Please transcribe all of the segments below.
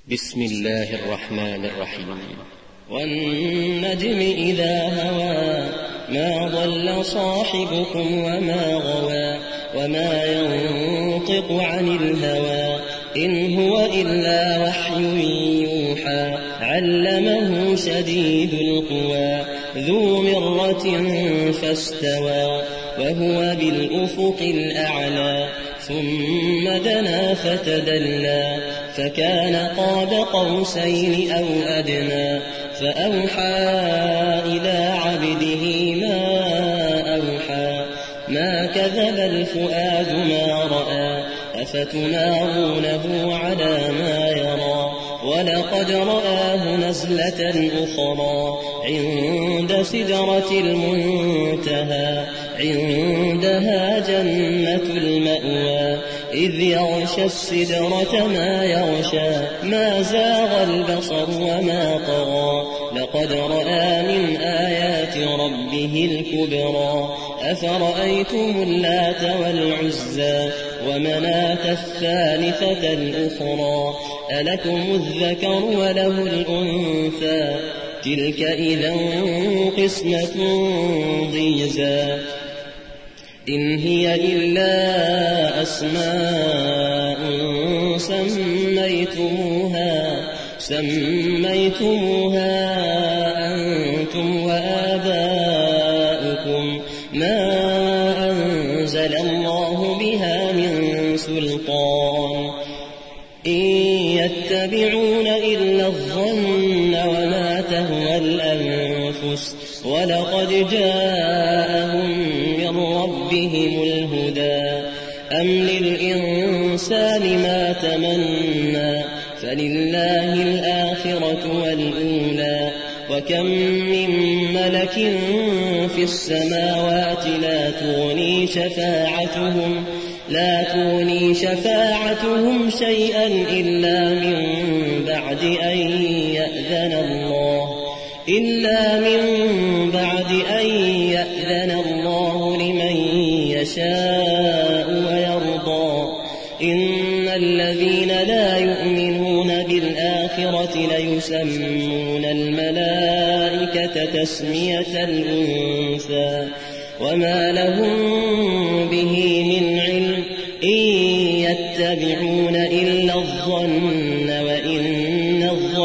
بسم الله الرحمن الرحيم. والنجم إذا هوى ما ضل صاحبكم وما غوى وما ينطق عن الهوى إن هو إلا وحي يوحى علمه شديد القوى ذو مرة فاستوى وهو بالأفق الأعلى ثم دنا فتدلى فكان قاب قوسين أو أدنى فأوحى إلى عبده ما أوحى ما كذب الفؤاد ما رأى أفتمارونه على ما يرى ولقد رآه نزلة أخرى عند سدرة المنتهى عندها جنة المأوى إذ يغشى السدرة ما يغشى ما زاغ البصر وما طغى لقد رأى من آيات ربه الكبرى أفرأيتم اللات والعزى ومناة الثالثة الأخرى ألكم الذكر وله الأنثى تلك إذا قسمة ضيزى إن هي إلا أسماء سميتموها أنتم وآباؤكم ما أنزل الله بها من سلطان إن يتبعون إلا الظن وما تهوى الأنفس ولقد جاءهم من ربهم الهدى أم للإنسان ما تمنى فلله الآخرة والأولى وكم من ملك في السماوات لا تغني شفاعتهم شيئا إلا من بعد أن يأذن الله لمن يشاء ويرضى إن الذين لا يؤمنون بالآخرة ليسمون الملائكة تسمية الأنثى وما لهم به من علم إن يتبعون إلا الظن وإن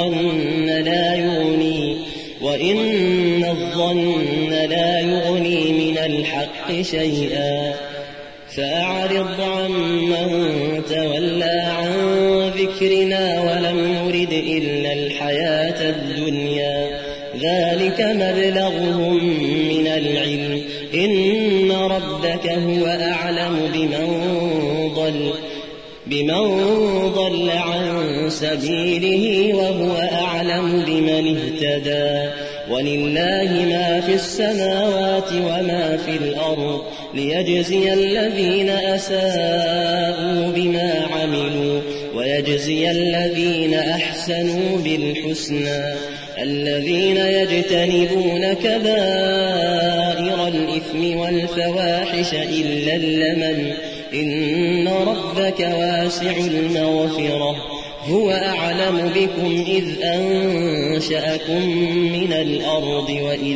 الظن لا يغني من الحق شيئا فأعرض عمن تولى عن ذكرنا ولم يرد إلا الحياة الدنيا ذلك مبلغهم من العلم إن ربك هو أعلم بمن ضل عن سبيله وهو أعلم بمن اهتدى ولله ما في السماوات وما في الأرض ليجزي الذين أساءوا بما عملوا ويجزي الذين أحسنوا بالحسنى الذين يجتنبون كبائر الإثم والفواحش إلا اللمم إن ربك واسع المغفرة هو أعلم بكم إذ أنشأكم من الأرض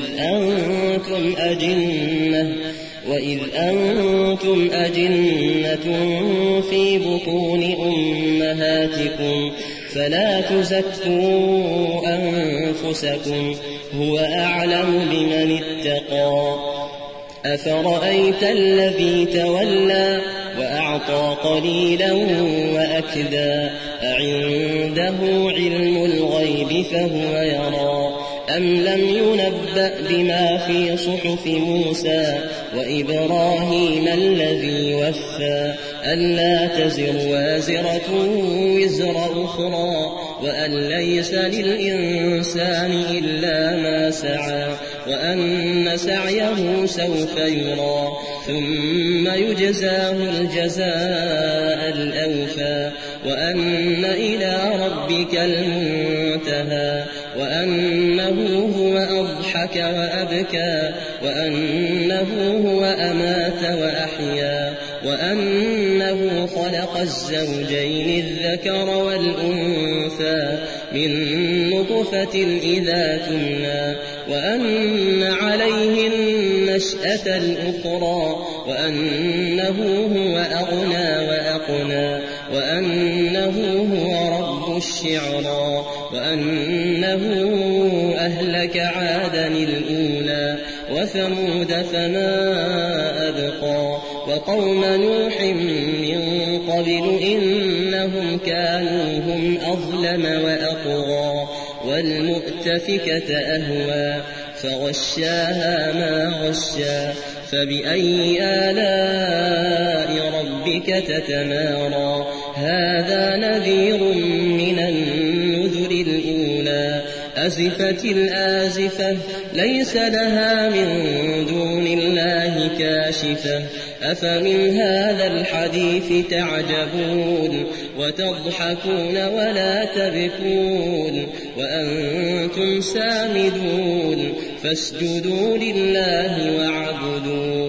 وإذ أنتم أجنة في بطون أمهاتكم فلا تزكوا أنفسكم هو أعلم بمن اتقى أفرأيت الذي تولى وأعطى قليلا وأكدى أعنده علم الغيب فهو يرى أم لم ينبأ بما في صحف موسى وإبراهيم الذي وفى ألا تزر وازرة وزر أخرى وأن ليس للإنسان إلا ما سعى وأن سعيه سوف يرى ثم يجزاه الجزاء الأوفى وأن إلى ربك المنتهى وأنه هو وأضحك وأبكى وأنه هو أمات وأحيا وأنه خلق الزوجين الذكر والأنثى من نطفة إذا تمنى وأن عليه النشأة الأخرى وأنه هو أغنى وأقنى وأنه هو رب الشعرى وأنه أهلك عادا الأولى وثمود فما أبقى وقوم نوح من قبل إنهم كانوا هم أظلم وأطغى والمؤتفكة أهوى فغشاها ما غشا فبأي آلاء ربك تتمارى هذا نذير من النذر الأولى أزفت الآزفة ليس لها من دون الله كاشفة أفمن هذا الحديث تعجبون وتضحكون ولا تبكون وأنتم سامدون فاسجدوا لله واعبدوا